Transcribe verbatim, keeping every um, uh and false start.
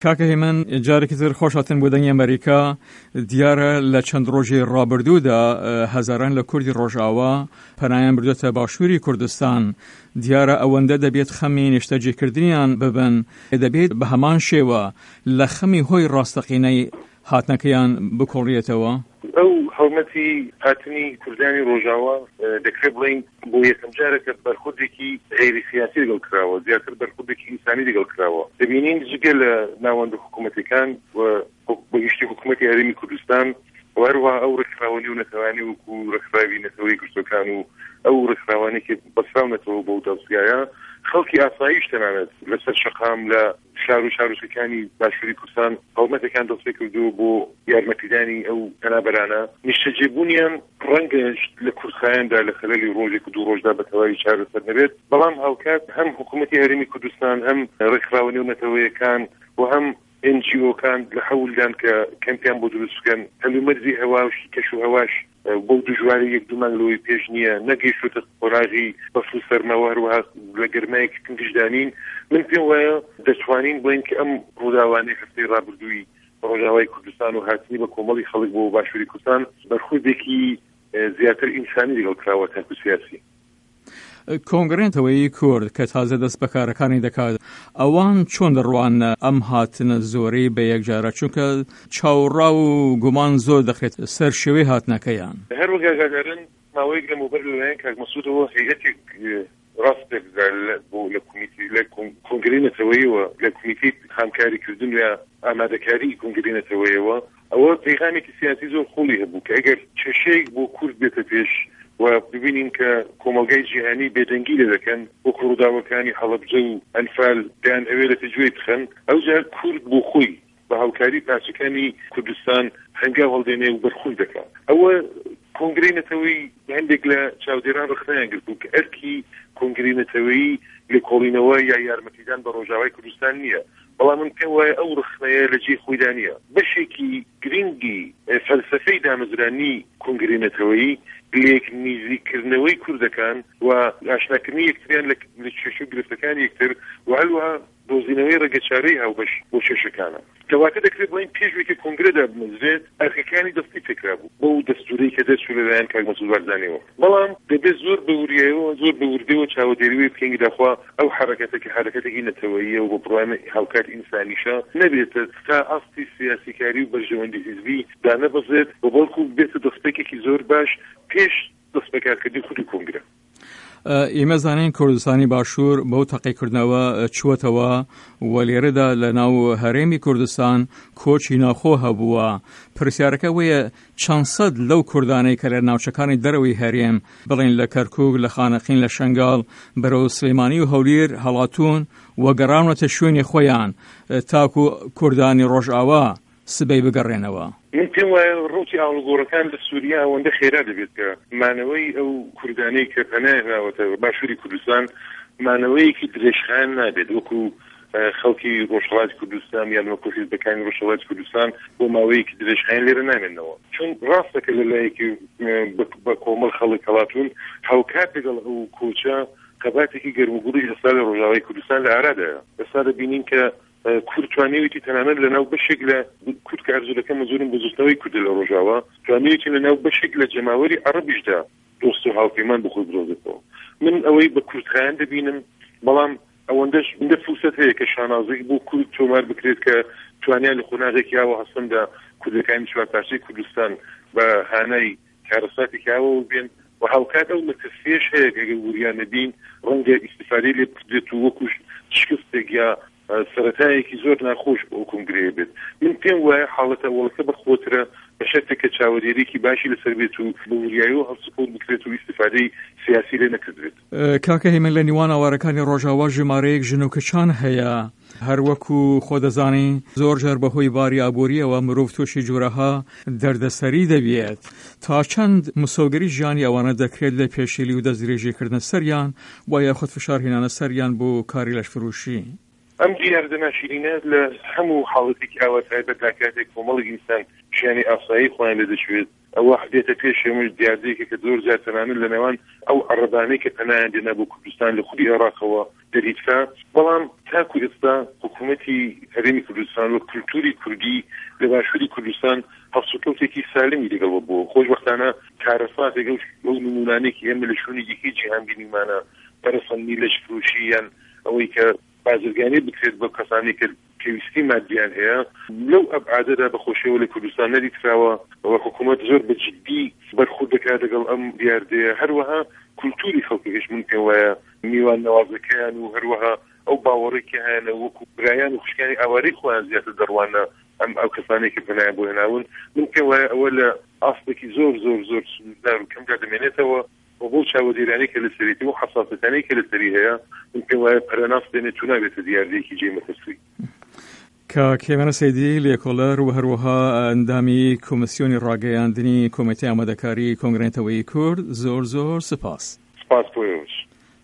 کاکە هێمن جارێکی تر خۆش هاتن بۆ دەنگی ئەمریکا. دیارە لە چەند ڕۆژی ڕابردوودا هەزاران لە کوردی ڕۆژاوا پەنایان بردوێتە باشووری کوردستان. دیارە ئەوەندە دەبێت خەمی نیشتەجێکردنیان ببن، دەبێت بە هەمان شێوە لە خەمی هۆی ڕاستەقینەی هاتنەکەیان بکۆڕیێتەوە. ئەو هەڵمەتی هاتنی کوردانی ڕۆژاوا دەکرێت بڵین بۆ یەکەم جارێکە بەرخوردێکی غیری سیاسی لەگەڵ کراوە، زیاتر بەرخوردێکی ئینسانی لەگەڵ کراوە. دەبینین جگە لە ناوەندە حکوومەتەکان و بەگشتی حکوومەتی هەرێمی کوردستان و هەروەها ئەو ڕێکخراوەنی و نەتەوانی وەکو ڕێکخراوی نەتەوەی کورسەکان و ئەو ڕێکخراوانێکی بەسراونەتەوە بەو دەوسیایە خەڵکی ئاسایش تەنانەت لەسەر شەقام لە شار و شارۆچکەکانی باشووری کوردستان هەڵمەتەکان دەستپێ کردووە بۆ یارمەتیدانی ئەو پەنابەرانە. نیشتەجێبوونیان ڕەنگە لە کورسایاندا لە خەلەلی ڕۆژێک و دوو ڕۆژدا بە تەواوی چارەسەر نەبێت، بەڵام هاوکات هەم حکوومەتی هەرێمی کوردستان هەم ڕێکخراوەنی و نەتەوەیەکان و هەم ئێن جی ئۆکان لە حەولدان کە کەمپیان بۆ دروست بکەن هەلومەرزی هەواش کەش و هەواش بۆ دژواری یەک دوو مانگ لەوەی پێش نییە نەگەیشتوتە قۆراغی بەفر و سەرمەوە هەروەها لە گەرمایەکی کنگشدانین. من پێم وایە دەتوانین بڵین کە ئەم ڕووداوانەی هەفتەی ڕابردووی ڕۆژاوای کوردستان و هاتنی بە کۆمەڵی خەڵک بۆ باشووری کوردستان بەرخوردێکی زیاتر ئینسانی لەگەڵ کراوە تاکو سیاسی. کۆنگرێتەوەی کورد کە تازە دەست بەکارەکانی دەکات ئەوان چۆن دەڕوان ئەم هاتنە زۆرەی بە یەکجارە، چونکە چاوەڕا و گومان زۆر دەخرێت سەر شێوەی هاتنەکەیان. هەروەگاگادارن ماوەیەک لە مۆبەر لەلایەن کاک مەسعودەوە هەیئەتێک ڕاستێک بۆ لە کۆمیتی لە کۆنگرێتەوەیەوە لە کۆمیتی هامکاریکردن یا ئامادەکاری کۆنگرێتەوەیەوە ئەوە پەیغامێکی سیاسی زۆر خۆڵی هەبوو کە ئەگەر کێشەیەک بۆ کورد بێتە پێش و ببینین کە کۆمەلگای جیهانی بێدەنگی لێ دەکەن وەکو ڕووداوەکانی هەڵەبجە و ئەنفال دەیان ئەوێ لە تەجوێی بخەن، ئەوجار کورد بۆ خۆی بە هاوکاری پاسەکانی کوردستان هەنگاو هەڵدێنێ و بەرخوڕ دەکات. ئەوە کۆنگرەی نەتەوەی هەندێک لە چاودێران ڕخنەیان گرتبوو کە ئەرکی کۆنگرەی نەتەوەیی لێکۆڵینەوە یا یارمەتیدان بە ڕۆژاوای کوردستان نییە، بەڵام من پێم وایە ئەو ڕخنەیە لە جێ خۆیدا نییە. بەشێکی گرنگی فەلسەفەی دامەزرانی کۆنگرەی نەتەوەیی لێک نزیکردنەوەی کوردەکان و ئاشناکردنی یەکتریان لە کێشە و گرفتەکانی یەکتر و هەروەها دۆزینەوەی ڕێگەچارەی هاوبەش بۆ کێشەکانە. کەواتە دەکرێت بڵین پێشوێکی کۆنگرەدا بمەزرێت ئەرکەکانی دەستی تێکرا بوو بۆ دەستوورەی کە دەرچوو لەلایەن کاک مەسعود بارزانیەوە، بەڵام دەبێت زۆر بەوریایەوە زۆر بەوردەوە چاوەدێریوەی بکەین داخوا ئەو حرەکەتێکی حرەکەتێکی نەتەوەییە و بۆ بڕوانە هاوکات ئینسانیشە نەبێتە تا ئاستی سیاسیکاری و بەرژەوەندی حیزبی دانەبەزێت بە بەڵکو بێتە دەستپێکێکی زۆر باش پێش دەستبەکارکردنی خودی کۆنگرە. ئێمە زانین کوردستانی باشوور بەو تەقیکردنەوە چووەتەوە و لێرەدا لە ناو هەرێمی کوردستان کۆچی ناخۆ هەبووە. پرسیارەکە وەیە چەند سەد لەو کوردانەی کە لە ناوچەکانی دەرەوەی هەرێم بڵین لە کەرکووک لە خانەقین لە شەنگاڵ بەرەو سلێمانی و هەولیر هەڵاتون و گەڕانەتە شوێنی خۆیان تاکو کوردانی ڕۆژئاوا سبەی بگەڕێنەوە. من پێم وایە ڕوتی ئاڵگۆڕەکان لە سووریا ئەوەندە خێرا دەبێت کە مانەوەی ئەو کوردانەی کە پەناهێناوەتە باشووری کوردستان مانەوەیەکی درێژخایەن نابێت وەکو خەڵکی ڕۆژهەڵاتی کوردستان یان وەکو حیزبەکانی ڕۆژهەڵاتی کوردستان بۆ ماوەیەکی درێژخایەن لێرە نامێنەوە، چون ڕاستەکە لەلایەکی بە کۆمەڵ خەڵک هەڵاتون هاوکات لەگەڵ ئەو کۆچە قەباتێکی گەرموگوڕی ئێستا لە ڕۆژاوای کوردستان لە ئارادایە. ئێستا دەبینین کە کورد توانێتی تەنانەت لەناو بەشێک لە کورد کە ئەرزوولەکە مەزورن بەزوستنەوەی کورد لە ڕۆژاوا توانێتی لەناو بەشێک لە جەماوەری عەرەبیشدا دۆست و هاوپەیمان بخۆی برۆزێتەوە. من ئەوەی بە کوردخایەن دەبینم، بەڵام ئەوەندەش هەندە فرسەت هەیە کە شانازێک بۆ کورد تۆمار بکرێت کە توانیان لە خۆناغێکی یاوە هەستندا کوردەکانی چوارپارچەی کوردستان بە هانای کارەساتی کاوە بێن و هاوکات ئەو مەترسیەش هەیە کە ئەگەر وریان نەبین ڕەنگە ئیستیفادەی لێ بکرێت و وەکوش شکستێک یا سەرەتایەکی زۆر ناخۆش بۆ کۆنگرەیە بێت. من پێم وایە حاڵەتە وەڵەکە بەخۆترە بە شەرتێکە چاوەدێریکی باشی لەسەر بێت و بە وریایەوە هەڵسوکۆت بکرێت و ئیستیفادەی سیاسی لێ نەکردرێت. کاکە هێمن لە نیوان ئاوارەکانی ڕۆژاوا ژمارەیەک ژنۆکەچان هەیە، هەروەکو خۆ دەزانی زۆر جار بەهۆی باری ئابووریەوە مرۆڤ تووشی جوورەها دەردەسەری دەبێت. تا چەند مسۆگەری ژیانی ئەوانە دەکرێت لە پێشێلی و دەستدرێژیکردنە سەریان و یا خۆت فشارهێنانە سەریان بۆ کاری لەشفرۆشی؟ ئەم دیاردەنا شیرینە لە هەموو حاڵەتێکی ئاواتای بە کاتێک کۆمەڵی ئینسان ژیانی ئاسایی خۆیان لێ دەچوێت ئەوە دێتە پێش ئێمەش دیاردەیەکە کە زۆر زیاترانە لە نێوان ئەو عەرەبانەی کە پەنایان دێنا بۆ کوردستان لە خودی عێراقەوە دەریدکا. بەڵام تاکو ئێستا حکوومەتی هەرێمی کوردستان و کولتوری کوردی لە باشووری کوردستان هەڵسوکەوتێکی سالمی لەگەڵەوە بووە. خۆشبەختانە کارەسات لەگەڵ ئەو نمونانێکی ئێمە لە شوێنێکی جیهان بینیمانە بەرەفەنی لەشفرۆشی یان ئەوەی کە بازرگانی بکرێت بە کەسانی کە پێویستی مادیان هەیە لەو ئەبعادەدا بەخۆشیەوە لە کوردستان نەدیکراوە. ئەوە حکوومەت زۆر بەجددی بەرخورد دەکات لەگەڵ ئەم دیاردەیە. هەروەها کولتوری خەڵکیش من پێم وایە میوان نەوازەکەیان و هەروەها ئەو باوەڕێکی هەیەە وەکو برایان و خوشکانی ئاوارەی خۆیان زیاتر دەڕوانە ئەم ئەو کەسانێکی پەنایان بۆ هێناون. من پێم وایە ئەوە لە ئاستێکی زۆر زۆر زۆر سنوردار و کەم دەمێنێتەوە و بۆ چاوەدێرانی کە لەسەریتی و حەساسەتانەی کە لەسەری هەیە من پێم وایە پەرەناس دێنێت و نابێتە دیاردەیەکی جێمەتەسووی. کە کێمەنە سەیدی لێکۆڵەر و هەروەها ئەندامی کۆمسیۆنی ڕاگەیاندنی کۆمیتەی ئامادەکاری کۆنگرێتەوەی کورد، زۆر زۆر سپاس. سپاس بۆ ئێوەش.